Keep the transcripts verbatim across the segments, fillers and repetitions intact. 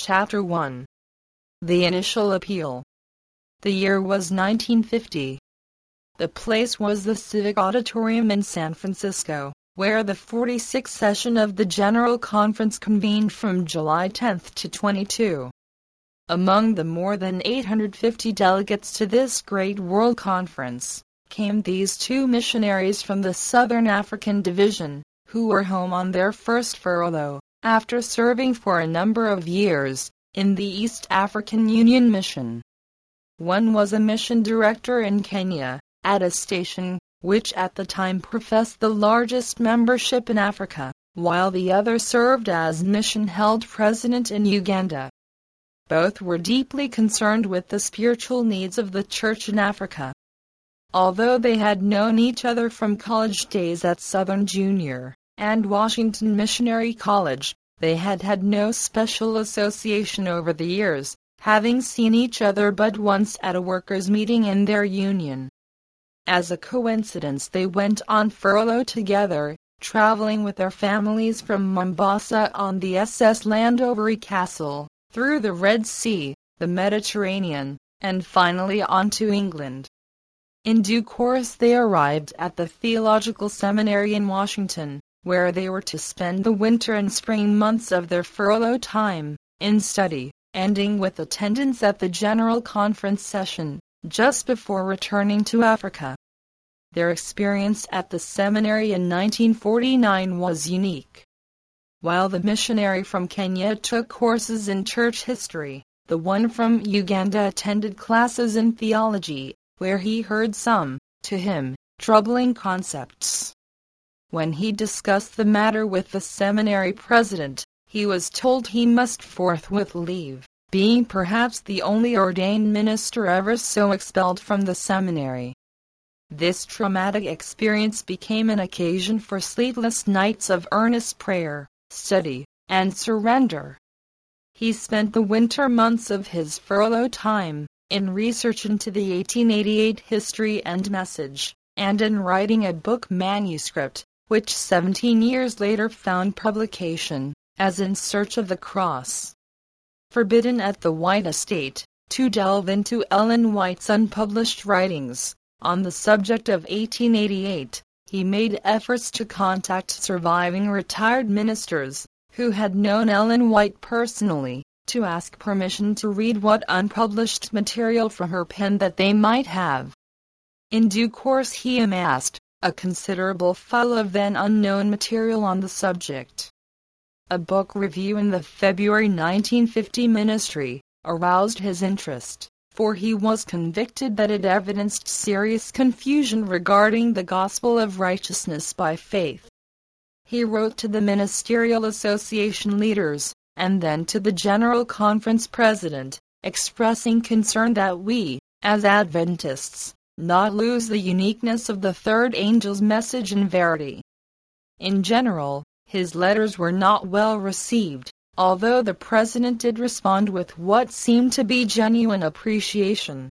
Chapter one. The Initial Appeal. The year was nineteen fifty. The place was the Civic Auditorium in San Francisco, where the forty-sixth session of the General Conference convened from July tenth to twenty-second. Among the more than eight hundred fifty delegates to this great world conference, came these two missionaries from the Southern African Division, who were home on their first furlough, after serving for a number of years in the East African Union Mission. One was a mission director in Kenya, at a station which at the time professed the largest membership in Africa, while the other served as mission-held president in Uganda. Both were deeply concerned with the spiritual needs of the church in Africa. Although they had known each other from college days at Southern Junior and Washington Missionary College, they had had no special association over the years, having seen each other but once at a workers' meeting in their union. As a coincidence, they went on furlough together, traveling with their families from Mombasa on the S S Landovery Castle, through the Red Sea, the Mediterranean, and finally on to England. In due course they arrived at the Theological Seminary in Washington, where they were to spend the winter and spring months of their furlough time, in study, ending with attendance at the General Conference session, just before returning to Africa. Their experience at the seminary in nineteen forty-nine was unique. While the missionary from Kenya took courses in church history, the one from Uganda attended classes in theology, where he heard some, to him, troubling concepts. When he discussed the matter with the seminary president, he was told he must forthwith leave, being perhaps the only ordained minister ever so expelled from the seminary. This traumatic experience became an occasion for sleepless nights of earnest prayer, study, and surrender. He spent the winter months of his furlough time in research into the eighteen eighty-eight history and message, and in writing a book manuscript, which seventeen years later found publication, as In Search of the Cross. Forbidden at the White Estate to delve into Ellen White's unpublished writings on the subject of eighteen eighty-eight, he made efforts to contact surviving retired ministers who had known Ellen White personally, to ask permission to read what unpublished material from her pen that they might have. In due course he amassed a considerable file of then unknown material on the subject. A book review in the February nineteen fifty ministry aroused his interest, for he was convicted that it evidenced serious confusion regarding the gospel of righteousness by faith. He wrote to the Ministerial Association leaders, and then to the General Conference president, expressing concern that we, as Adventists, not lose the uniqueness of the third angel's message and verity. In general, his letters were not well received, although the president did respond with what seemed to be genuine appreciation.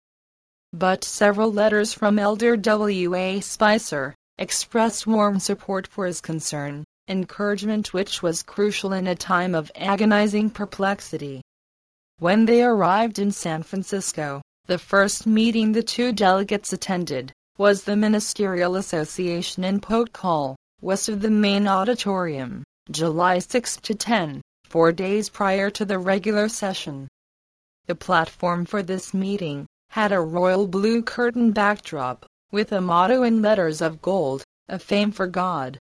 But several letters from Elder W A Spicer expressed warm support for his concern, encouragement which was crucial in a time of agonizing perplexity. When they arrived in San Francisco, the first meeting the two delegates attended was the Ministerial Association in Pote Hall, west of the main auditorium, July sixth to tenth, four days prior to the regular session. The platform for this meeting had a royal blue curtain backdrop, with a motto in letters of gold, "A Fame for God."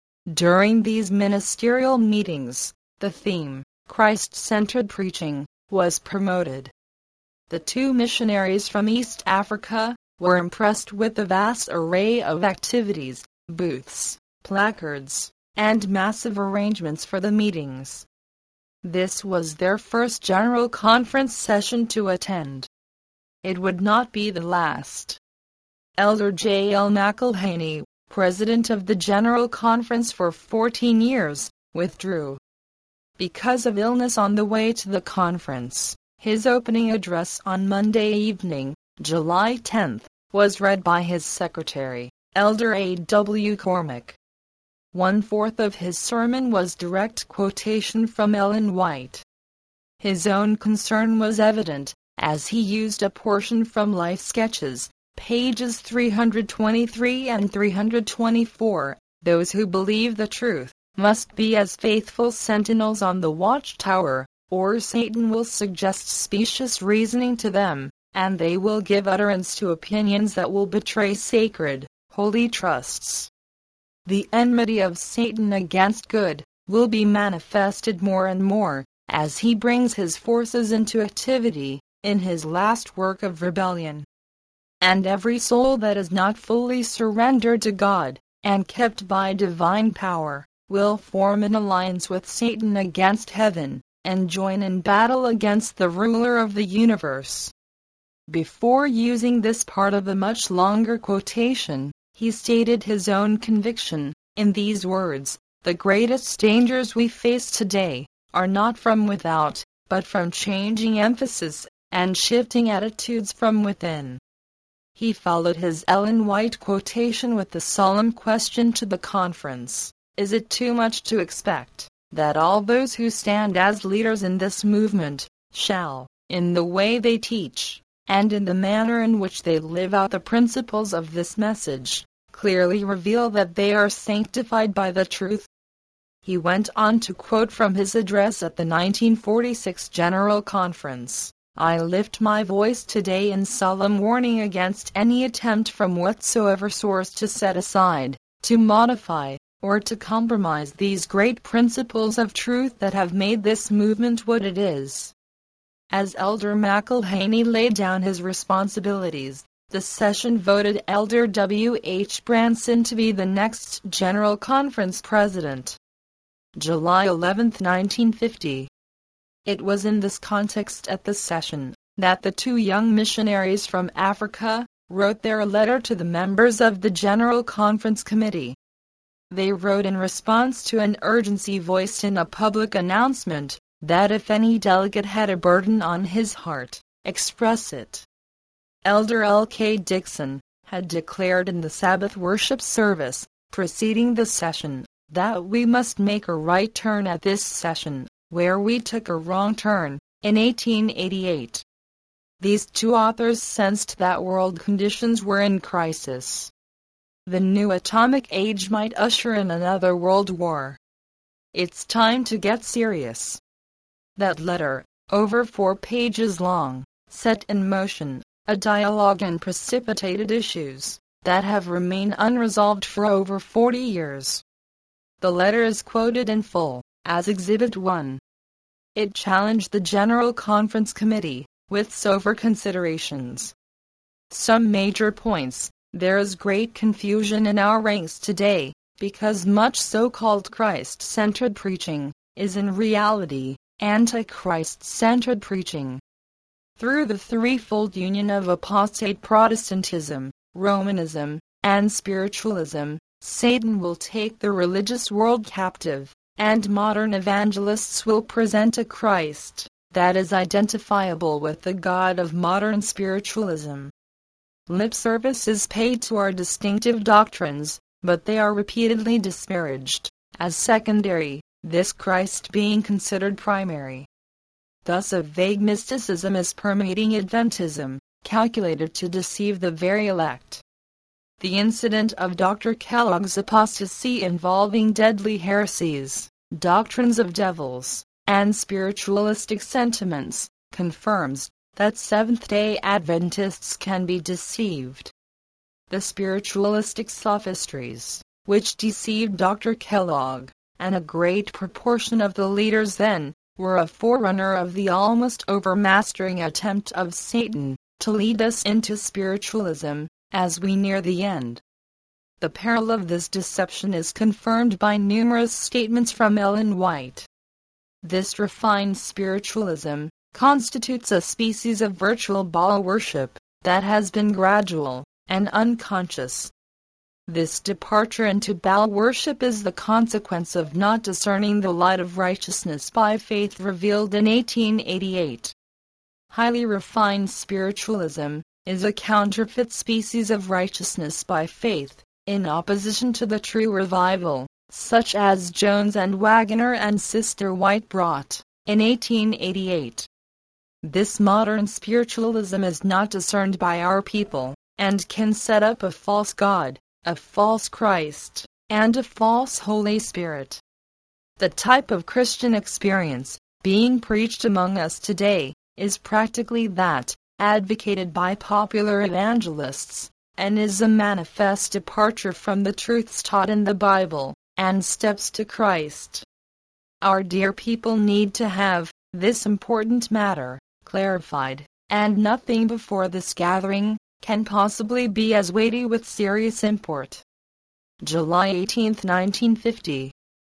During these ministerial meetings, the theme, Christ-centered preaching, was promoted. The two missionaries from East Africa were impressed with the vast array of activities, booths, placards, and massive arrangements for the meetings. This was their first General Conference session to attend. It would not be the last. Elder J L McElhaney, president of the General Conference for fourteen years, withdrew because of illness on the way to the conference. His opening address on Monday evening, July tenth, was read by his secretary, Elder A W Cormack. One-fourth of his sermon was direct quotation from Ellen White. His own concern was evident, as he used a portion from Life Sketches, pages three hundred twenty-three and three hundred twenty-four. Those who believe the truth must be as faithful sentinels on the watchtower, or Satan will suggest specious reasoning to them, and they will give utterance to opinions that will betray sacred, holy trusts. The enmity of Satan against good will be manifested more and more, as he brings his forces into activity, in his last work of rebellion. And every soul that is not fully surrendered to God, and kept by divine power, will form an alliance with Satan against heaven, and join in battle against the ruler of the universe. Before using this part of the much longer quotation, he stated his own conviction, in these words: "The greatest dangers we face today are not from without, but from changing emphasis and shifting attitudes from within." He followed his Ellen White quotation with the solemn question to the conference: "Is it too much to expect that all those who stand as leaders in this movement shall, in the way they teach, and in the manner in which they live out the principles of this message, clearly reveal that they are sanctified by the truth?" He went on to quote from his address at the nineteen forty-six General Conference: "I lift my voice today in solemn warning against any attempt from whatsoever source to set aside, to modify, or to compromise these great principles of truth that have made this movement what it is." As Elder McElhaney laid down his responsibilities, the session voted Elder W. H. Branson to be the next General Conference President. July eleventh, nineteen fifty. It was in this context at the session that the two young missionaries from Africa wrote their letter to the members of the General Conference Committee. They wrote in response to an urgency voiced in a public announcement that if any delegate had a burden on his heart, express it. Elder L K Dixon had declared in the Sabbath worship service preceding the session that we must make a right turn at this session, where we took a wrong turn in eighteen eighty-eight. These two authors sensed that world conditions were in crisis. The new atomic age might usher in another world war. It's time to get serious. That letter, over four pages long, set in motion a dialogue and precipitated issues that have remained unresolved for over forty years. The letter is quoted in full, as Exhibit one. It challenged the General Conference Committee with sober considerations. Some major points: there is great confusion in our ranks today, because much so-called Christ-centered preaching is in reality anti-Christ-centered preaching. Through the threefold union of apostate Protestantism, Romanism, and spiritualism, Satan will take the religious world captive, and modern evangelists will present a Christ that is identifiable with the God of modern spiritualism. Lip service is paid to our distinctive doctrines, but they are repeatedly disparaged as secondary, this Christ being considered primary. Thus a vague mysticism is permeating Adventism, calculated to deceive the very elect. The incident of Doctor Kellogg's apostasy involving deadly heresies, doctrines of devils, and spiritualistic sentiments, confirms that Seventh-day Adventists can be deceived. The spiritualistic sophistries, which deceived Doctor Kellogg, and a great proportion of the leaders then, were a forerunner of the almost overmastering attempt of Satan to lead us into spiritualism as we near the end. The peril of this deception is confirmed by numerous statements from Ellen White. This refined spiritualism constitutes a species of virtual Baal worship that has been gradual and unconscious. This departure into Baal worship is the consequence of not discerning the light of righteousness by faith revealed in eighteen eighty-eight. Highly refined spiritualism is a counterfeit species of righteousness by faith, in opposition to the true revival, such as Jones and Waggoner and Sister White brought. in eighteen eighty-eight. This modern spiritualism is not discerned by our people, and can set up a false God, a false Christ, and a false Holy Spirit. The type of Christian experience being preached among us today is practically that advocated by popular evangelists, and is a manifest departure from the truths taught in the Bible and steps to Christ. Our dear people need to have this important matter clarified, and nothing before this gathering can possibly be as weighty with serious import. July eighteenth, nineteen fifty.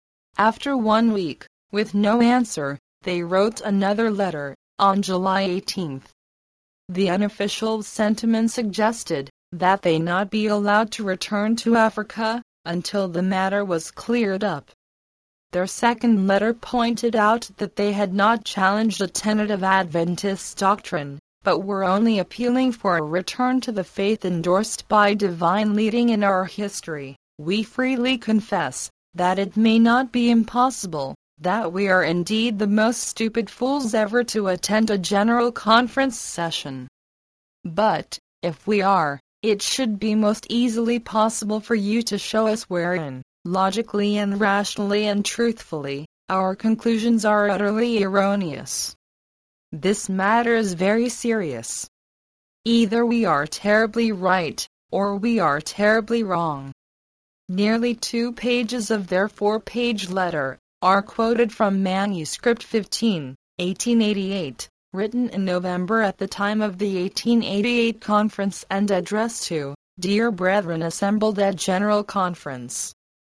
After one week, with no answer, they wrote another letter, on July eighteenth. The unofficial sentiment suggested that they not be allowed to return to Africa until the matter was cleared up. Their second letter pointed out that they had not challenged a tenet of Adventist doctrine, but were only appealing for a return to the faith endorsed by divine leading in our history. We freely confess that it may not be impossible, that we are indeed the most stupid fools ever to attend a general conference session. But, if we are, it should be most easily possible for you to show us wherein, logically and rationally and truthfully, our conclusions are utterly erroneous. This matter is very serious. Either we are terribly right, or we are terribly wrong. Nearly two pages of their four-page letter are quoted from Manuscript fifteen, eighteen eighty-eight, written in November at the time of the eighteen eighty-eight conference and addressed to "Dear Brethren assembled at General Conference."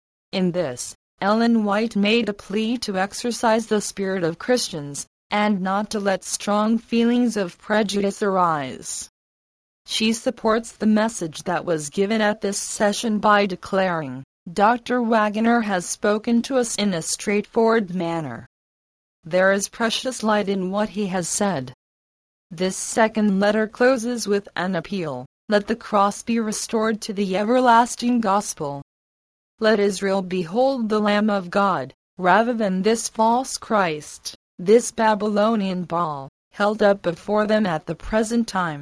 In this, Ellen White made a plea to exercise the spirit of Christians, and not to let strong feelings of prejudice arise. She supports the message that was given at this session by declaring, "Doctor Waggoner has spoken to us in a straightforward manner. There is precious light in what he has said." This second letter closes with an appeal, "Let the cross be restored to the everlasting gospel. Let Israel behold the Lamb of God, rather than this false Christ, this Babylonian Baal, held up before them at the present time."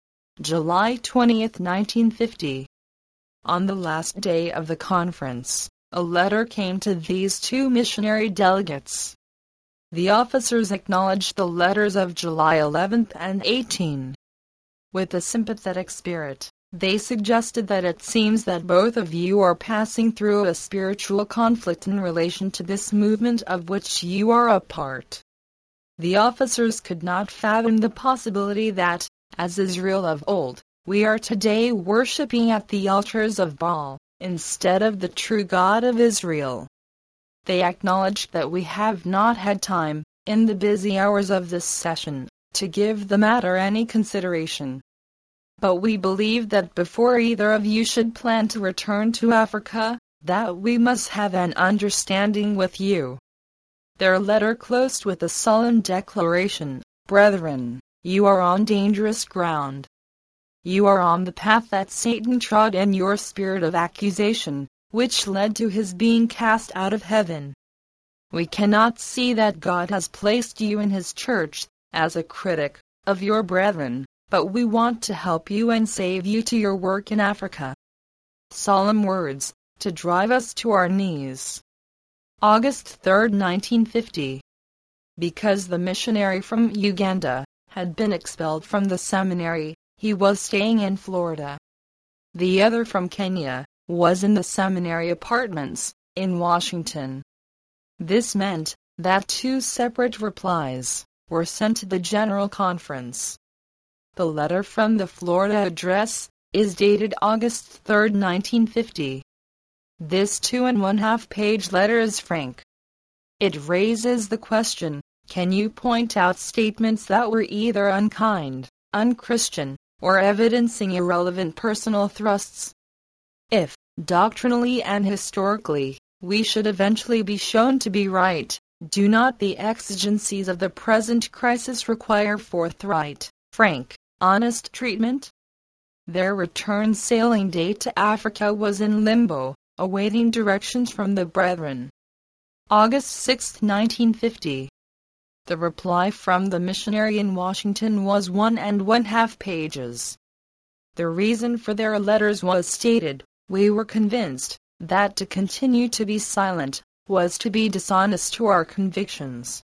July twentieth, nineteen fifty. On the last day of the conference, a letter came to these two missionary delegates. The officers acknowledged the letters of July eleventh and eighteenth. With a sympathetic spirit, they suggested that it seems that both of you are passing through a spiritual conflict in relation to this movement of which you are a part. The officers could not fathom the possibility that, as Israel of old, we are today worshipping at the altars of Baal, instead of the true God of Israel. They acknowledged that we have not had time, in the busy hours of this session, to give the matter any consideration. But we believe that before either of you should plan to return to Africa, that we must have an understanding with you. Their letter closed with a solemn declaration, "Brethren, you are on dangerous ground. You are on the path that Satan trod in your spirit of accusation, which led to his being cast out of heaven. We cannot see that God has placed you in his church, as a critic of your brethren, but we want to help you and save you to your work in Africa." Solemn words, to drive us to our knees. August third, nineteen fifty. Because the missionary from Uganda had been expelled from the seminary, he was staying in Florida. The other from Kenya was in the seminary apartments, in Washington. This meant that two separate replies were sent to the General Conference. The letter from the Florida address is dated August third, nineteen fifty. This two and one half page letter is frank. It raises the question, can you point out statements that were either unkind, unchristian, or evidencing irrelevant personal thrusts? If, doctrinally and historically, we should eventually be shown to be right, do not the exigencies of the present crisis require forthright, frank, honest treatment? Their return sailing date to Africa was in limbo, awaiting directions from the brethren. August sixth, nineteen fifty. The reply from the missionary in Washington was one and one half pages. The reason for their letters was stated: "We were convinced that to continue to be silent was to be dishonest to our convictions.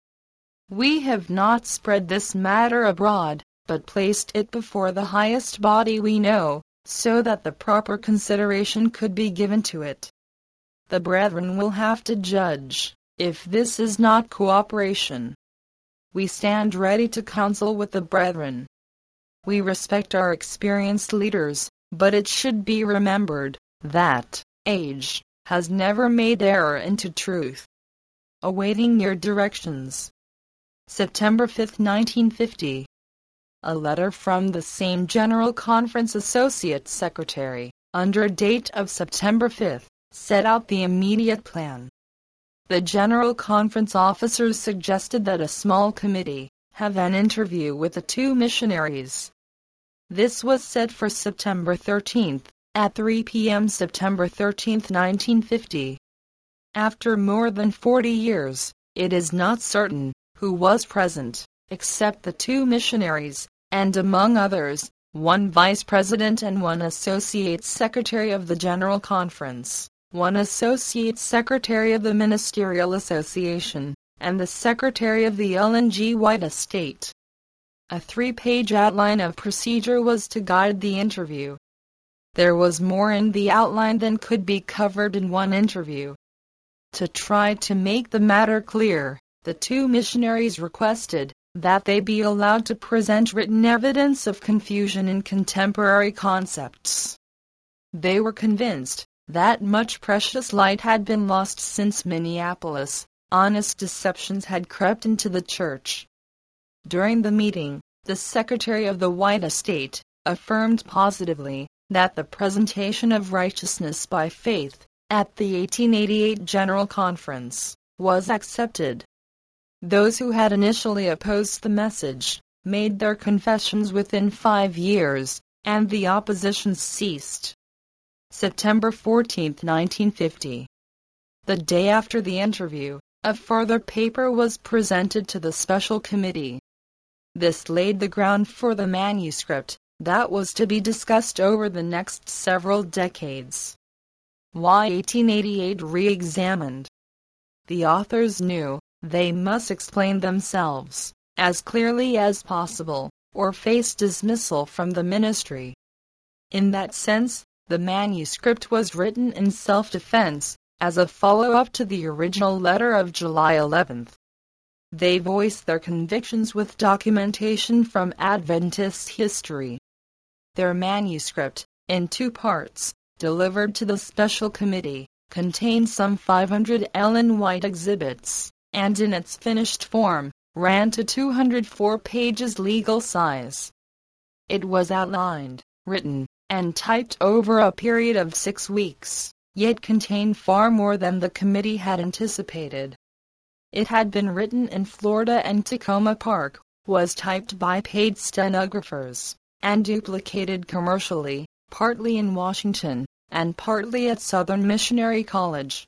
We have not spread this matter abroad, but placed it before the highest body we know, so that the proper consideration could be given to it. The brethren will have to judge if this is not cooperation. We stand ready to counsel with the brethren. We respect our experienced leaders, but it should be remembered that age has never made error into truth. Awaiting your directions." September fifth, nineteen fifty. A letter from the same General Conference Associate Secretary, under date of September fifth, set out the immediate plan. The General Conference officers suggested that a small committee have an interview with the two missionaries. This was set for September thirteenth, at three p m September thirteenth, nineteen fifty. After more than forty years, it is not certain who was present, except the two missionaries, and among others, one vice president and one associate secretary of the General Conference, one associate secretary of the Ministerial Association, and the secretary of the Ellen G. White Estate. A three-page outline of procedure was to guide the interview. There was more in the outline than could be covered in one interview. To try to make the matter clear, the two missionaries requested that they be allowed to present written evidence of confusion in contemporary concepts. They were convinced that much precious light had been lost since Minneapolis. Honest deceptions had crept into the church. During the meeting, the secretary of the White Estate affirmed positively that the presentation of righteousness by faith at the eighteen eighty-eight General Conference was accepted. Those who had initially opposed the message made their confessions within five years, and the opposition ceased. September fourteenth, nineteen fifty. The day after the interview, a further paper was presented to the special committee. This laid the ground for the manuscript that was to be discussed over the next several decades. Why eighteen eighty-eight re-examined? The authors knew they must explain themselves as clearly as possible, or face dismissal from the ministry. In that sense, the manuscript was written in self-defense, as a follow-up to the original letter of July eleventh. They voiced their convictions with documentation from Adventist history. Their manuscript, in two parts, delivered to the special committee, contained some five hundred Ellen White exhibits, and in its finished form, ran to two hundred four pages legal size. It was outlined, written, and typed over a period of six weeks, yet contained far more than the committee had anticipated. It had been written in Florida and Tacoma Park, was typed by paid stenographers, and duplicated commercially, partly in Washington, and partly at Southern Missionary College.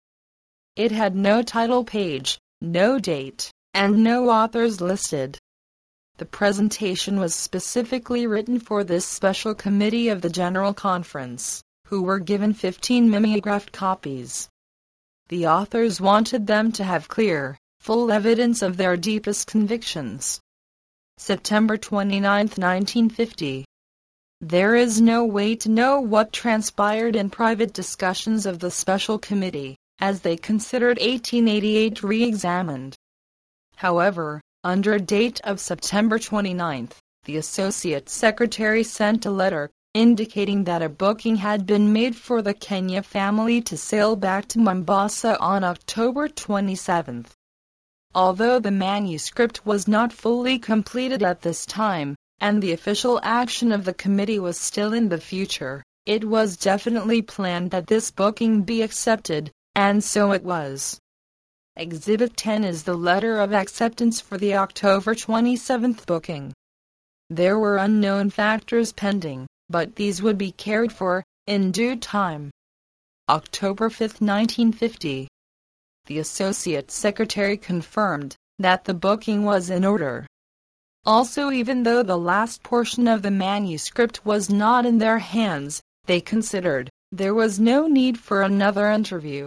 It had no title page, no date, and no authors listed. The presentation was specifically written for this special committee of the General Conference, who were given fifteen mimeographed copies. The authors wanted them to have clear, full evidence of their deepest convictions. September twenty-ninth, nineteen fifty. There is no way to know what transpired in private discussions of the special committee, as they considered eighteen eighty-eight re-examined. However, under date of September twenty-ninth, the Associate Secretary sent a letter indicating that a booking had been made for the Kenya family to sail back to Mombasa on October twenty-seventh. Although the manuscript was not fully completed at this time, and the official action of the committee was still in the future, it was definitely planned that this booking be accepted, and so it was. Exhibit ten is the letter of acceptance for the October twenty-seventh booking. There were unknown factors pending, but these would be cared for in due time. October fifth, nineteen fifty. The Associate Secretary confirmed that the booking was in order. Also, even though the last portion of the manuscript was not in their hands, they considered there was no need for another interview.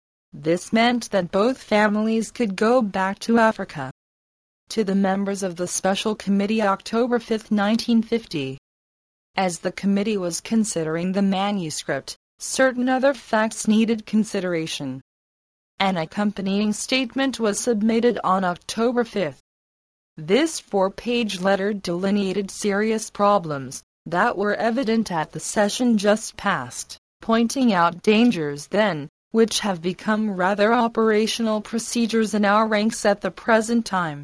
This meant that both families could go back to Africa. To the members of the Special Committee, October fifth, nineteen fifty. As the committee was considering the manuscript, certain other facts needed consideration. An accompanying statement was submitted on October fifth. This four-page letter delineated serious problems that were evident at the session just past, pointing out dangers then, which have become rather operational procedures in our ranks at the present time.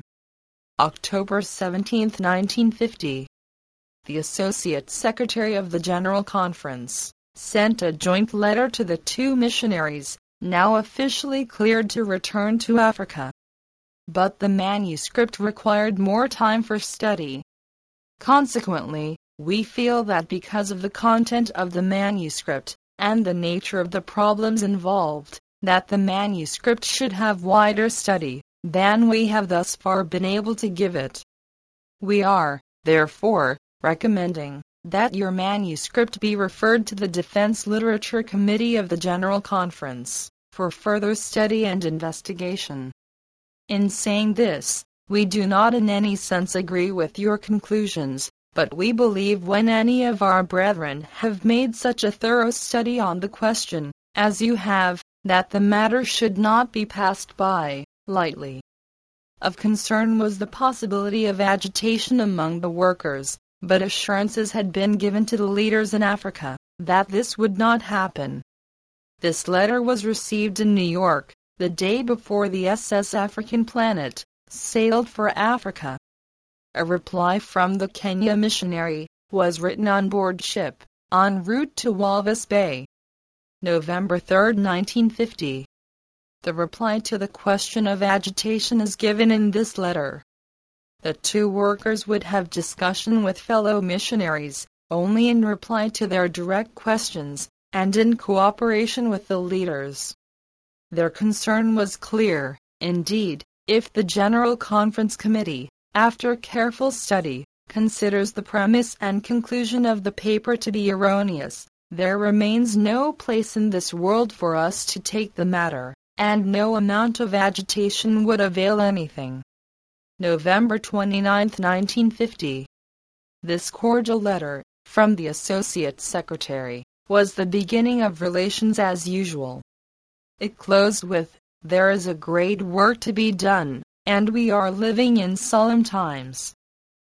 October seventeenth, nineteen fifty. The Associate Secretary of the General Conference sent a joint letter to the two missionaries, now officially cleared to return to Africa. But the manuscript required more time for study. Consequently, we feel that because of the content of the manuscript and the nature of the problems involved, that the manuscript should have wider study than we have thus far been able to give it. We are, therefore, recommending that your manuscript be referred to the Defense Literature Committee of the General Conference for further study and investigation. In saying this, we do not in any sense agree with your conclusions, but we believe when any of our brethren have made such a thorough study on the question, as you have, that the matter should not be passed by lightly. Of concern was the possibility of agitation among the workers, but assurances had been given to the leaders in Africa that this would not happen. This letter was received in New York the day before the S S African Planet sailed for Africa. A reply from the Kenya missionary was written on board ship, en route to Walvis Bay. November third, nineteen fifty. The reply to the question of agitation is given in this letter. The two workers would have discussion with fellow missionaries, only in reply to their direct questions, and in cooperation with the leaders. Their concern was clear, indeed, if the General Conference Committee, after careful study, considers the premise and conclusion of the paper to be erroneous, there remains no place in this world for us to take the matter, and no amount of agitation would avail anything. November twenty-ninth, nineteen fifty. This cordial letter, from the Associate Secretary, was the beginning of relations as usual. It closed with, "There is a great work to be done, and we are living in solemn times."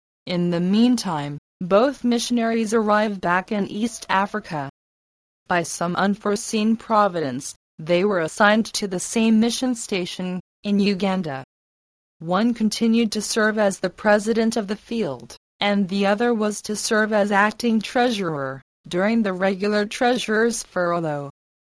In the meantime, both missionaries arrived back in East Africa. By some unforeseen providence, they were assigned to the same mission station, in Uganda. One continued to serve as the president of the field, and the other was to serve as acting treasurer, during the regular treasurer's furlough.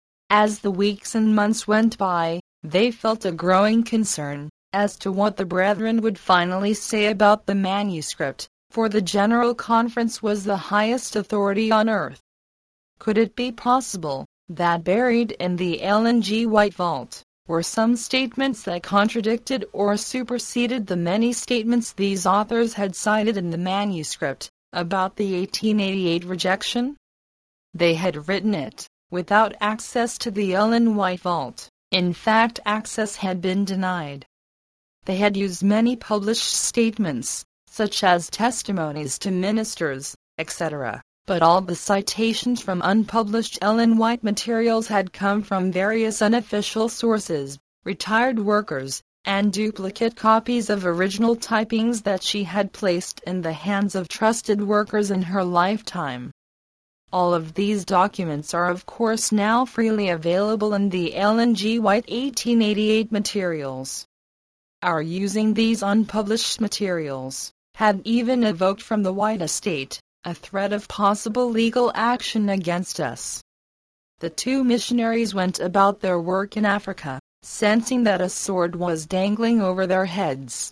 As the weeks and months went by, they felt a growing concern as to what the brethren would finally say about the manuscript, for the General Conference was the highest authority on earth. Could it be possible that buried in the Ellen G. White vault were some statements that contradicted or superseded the many statements these authors had cited in the manuscript about the eighteen eighty-eight rejection? They had written it without access to the Ellen White vault. In fact, access had been denied. They had used many published statements, such as testimonies to ministers, et cetera, but all the citations from unpublished Ellen White materials had come from various unofficial sources, retired workers, and duplicate copies of original typings that she had placed in the hands of trusted workers in her lifetime. All of these documents are of course now freely available in the Ellen G. White eighteen eighty-eight materials. Our using these unpublished materials had even evoked from the White estate a threat of possible legal action against us. The two missionaries went about their work in Africa, sensing that a sword was dangling over their heads.